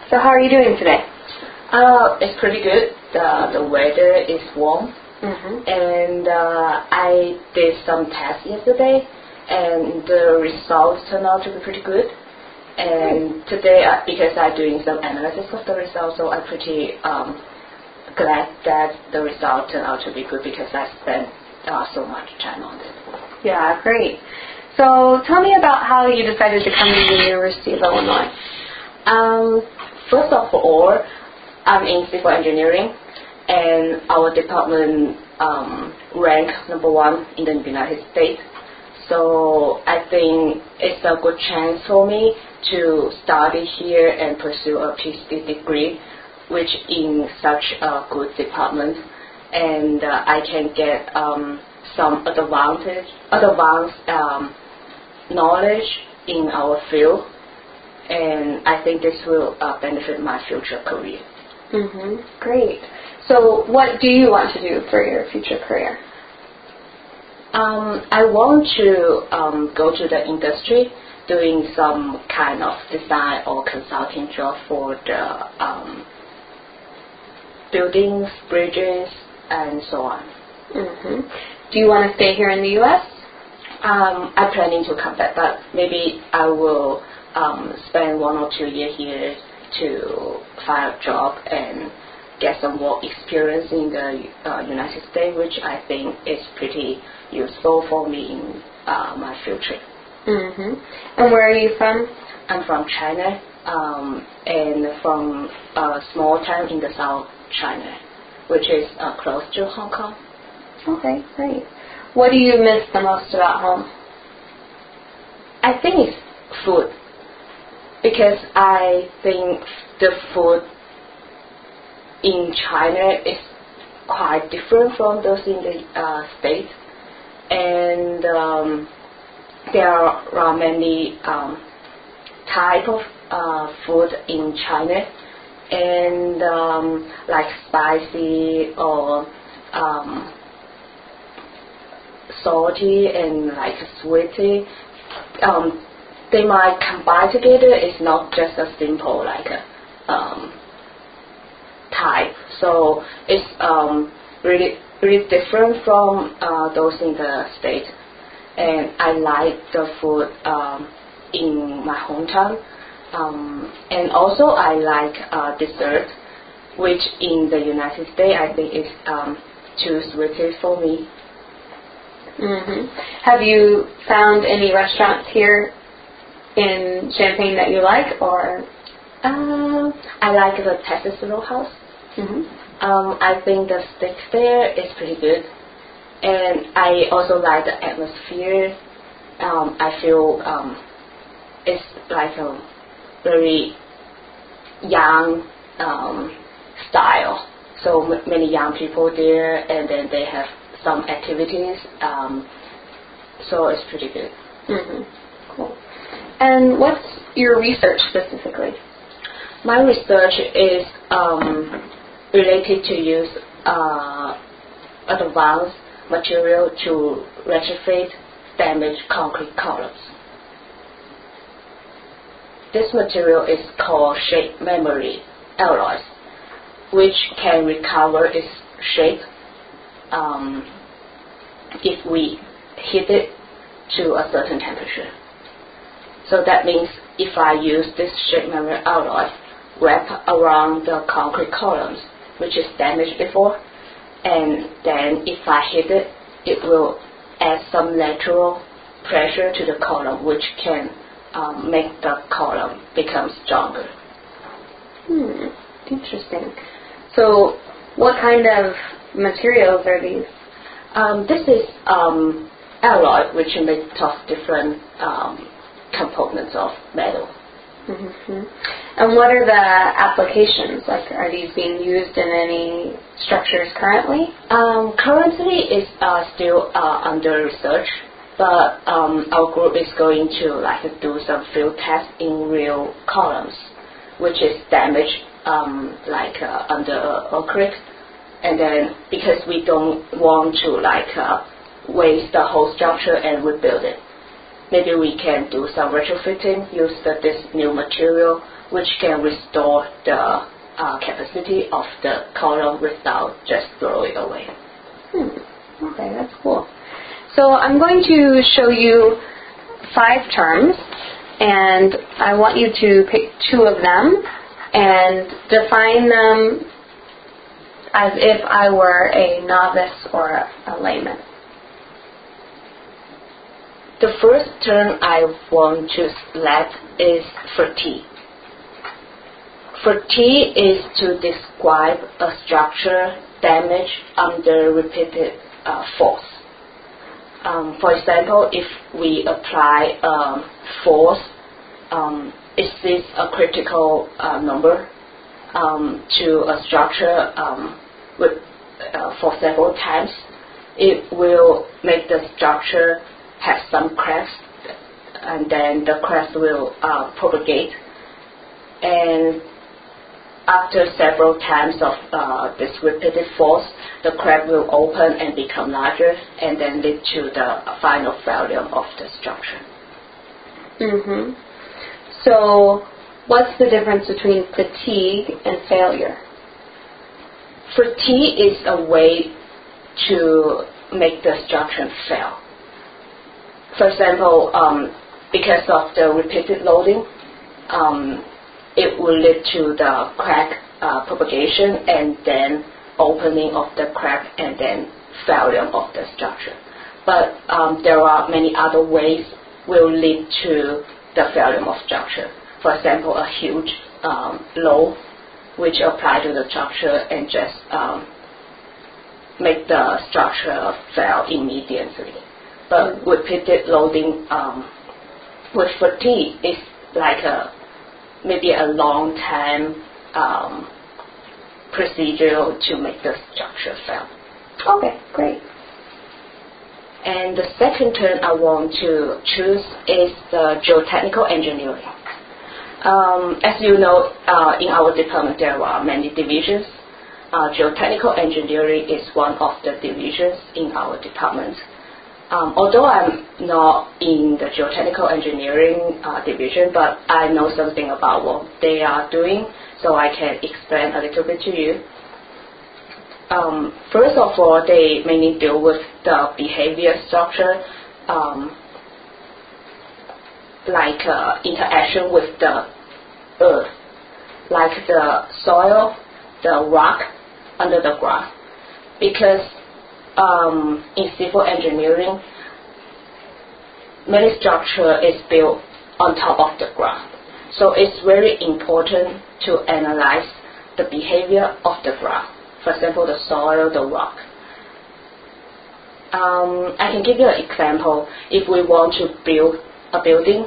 So how are you doing today? It's pretty good. The weather is warm, and I did some tests yesterday, and the results turned out to be pretty good. And today, because I'm doing some analysis of the results, so I'm pretty glad that the result turned out to be good because I spent so much time on it. Yeah, great. So tell me about how you decided to come to the University of Illinois. First of all, I'm in civil engineering, and our department ranked #1 in the United States. So I think it's a good chance for me to study here and pursue a PhD degree, which in such a good department, and I can get some advanced knowledge in our field, and I think this will benefit my future career. Great. So what do you want to do for your future career? I want to go to the industry, doing some kind of design or consulting job for the buildings, bridges, and so on. Do you want to stay here in the U.S.? I'm planning to come back, but maybe I will spend 1 or 2 years here to find a job and get some work experience in the United States, which I think is pretty useful for me in my future. And where are you from? I'm from China, and from a small town in the South China, which is close to Hong Kong. Okay, great. What do you miss the most about home? I think it's food, because I think the food in China is quite different from those in the States, and there are many type of food in China, and like spicy or salty and like sweety, they might combine together. It's not just a simple like type. So it's really different from those in the States. And I like the food in my hometown. And also I like dessert, which in the United States I think is too sweet for me. Have you found any restaurants here in Champaign that you like, or? I like the Texas Roadhouse. I think the steak there is pretty good, and I also like the atmosphere. I feel it's like a very young style. So many young people there, and then they have some activities. So it's pretty good. Cool. And what's your research specifically? My research is related to use advanced material to retrofit damaged concrete columns. This material is called shape memory alloys, which can recover its shape if we heat it to a certain temperature. So that means if I use this shape memory alloy wrap around the concrete columns, which is damaged before, and then if I heat it, it will add some lateral pressure to the column, which can make the column become stronger. Interesting. So what kind of materials are these? This is alloy, which is made of different components of metal. And what are the applications? Like, are these being used in any structures currently? Currently, it's still under research, but our group is going to do some field tests in real columns, which is damaged under earthquake, and then because we don't want to waste the whole structure and rebuild it, maybe we can do some retrofitting, use this new material which can restore the capacity of the column without just throw it away. Okay, that's cool. So I'm going to show you 5 terms, and I want you to pick 2 of them and define them as if I were a novice or a layman. The first term I want to select is fatigue. Fatigue is to describe a structure damaged under repeated force. For example, if we apply force, is this a critical number to a structure for several times, it will make the structure have some cracks, and then the cracks will propagate. And after several times of this repeated force, the crack will open and become larger, and then lead to the final failure of the structure. So, what's the difference between fatigue and failure? Fatigue is a way to make the structure fail. For example, because of the repeated loading, it will lead to the crack propagation and then opening of the crack and then failure of the structure. But there are many other ways will lead to the failure of structure. For example, a huge load which apply to the structure and just make the structure fail immediately. But repeated loading with fatigue is like maybe a long time procedure to make the structure fail. Okay, great. And the second term I want to choose is the geotechnical engineering. As you know, in our department there are many divisions. Geotechnical engineering is one of the divisions in our department. Although I'm not in the geotechnical engineering division, but I know something about what they are doing, so I can explain a little bit to you. First of all, they mainly deal with the behavior structure, like interaction with the earth, like the soil, the rock under the ground. Because in civil engineering, many structure is built on top of the ground. So it's very important to analyze the behavior of the ground. For example, the soil, the rock. I can give you an example. If we want to build a building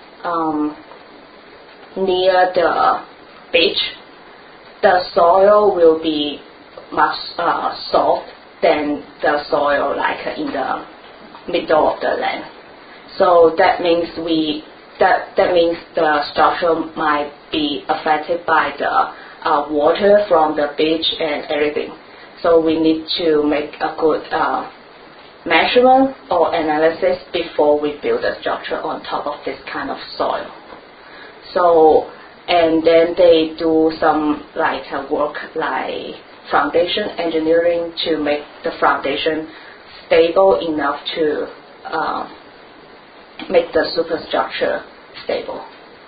near the beach, the soil will be much soft than the soil like in the middle of the land. So that means that means the structure might be affected by the water from the beach and everything. So we need to make a good measurement or analysis before we build a structure on top of this kind of soil. So, and then they do some work like foundation engineering to make the foundation stable enough to make the superstructure stable.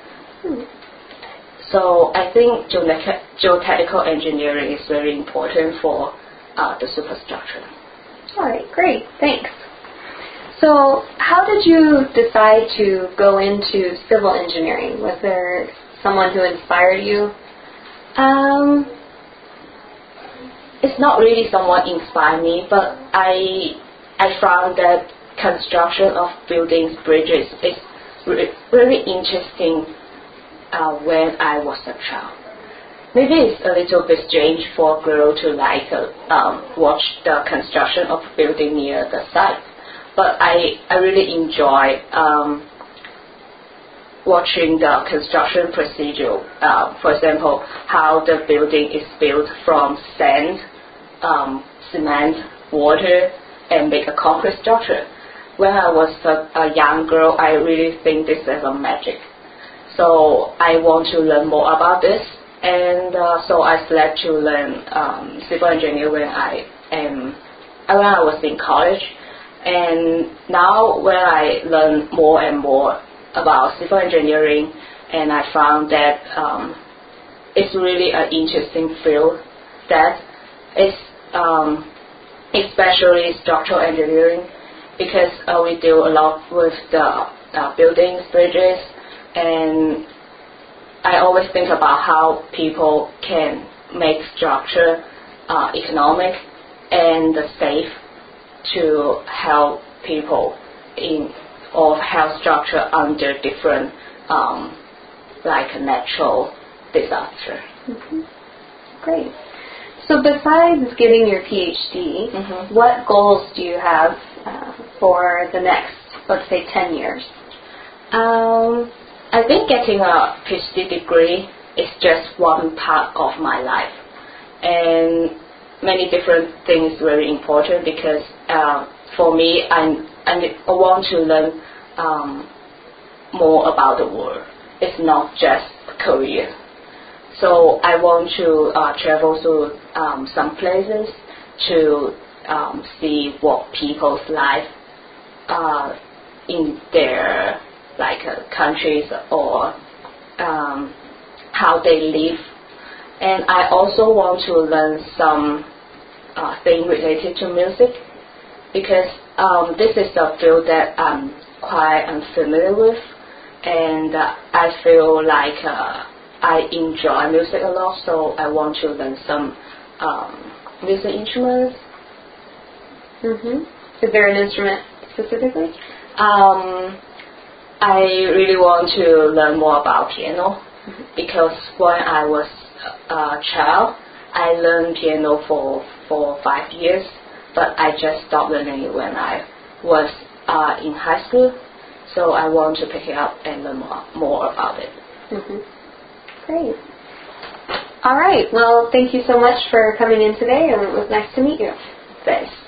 So I think geotechnical engineering is very important for the superstructure. All right, great, thanks. So how did you decide to go into civil engineering? Was there someone who inspired you? It's not really someone inspired me, but I found that construction of buildings, bridges is really interesting when I was a child. Maybe it's a little bit strange for a girl to watch the construction of a building near the site, but I really enjoy watching the construction procedure. For example, how the building is built from sand, cement, water, and make a concrete structure. When I was a young girl, I really think this is a magic. So I want to learn more about this, and so I selected to learn civil engineering when I was in college. And now when I learn more and more about civil engineering, and I found that it's really an interesting field that is especially structural engineering, because we deal a lot with the buildings, bridges, and I always think about how people can make structure economic and safe to help people or help structure under different like a natural disaster. Mm-hmm. Great. So besides getting your PhD, Mm-hmm. what goals do you have for the next, let's say, 10 years? I think getting a PhD degree is just one part of my life, and many different things very important, because for me, I want to learn more about the world. It's not just a career. So I want to travel to some places to see what people's life in their countries, or how they live. And I also want to learn some thing related to music, because this is a field that I'm quite unfamiliar with, and I feel like I enjoy music a lot, so I want to learn some music instruments. Mm-hmm. Is there an instrument specifically? I really want to learn more about piano, because when I was a child, I learned piano for 5 years, but I just stopped learning it when I was in high school. So I want to pick it up and learn more about it. Mm-hmm. Great. All right. Well, thank you so much for coming in today, and it was nice to meet you. Thanks.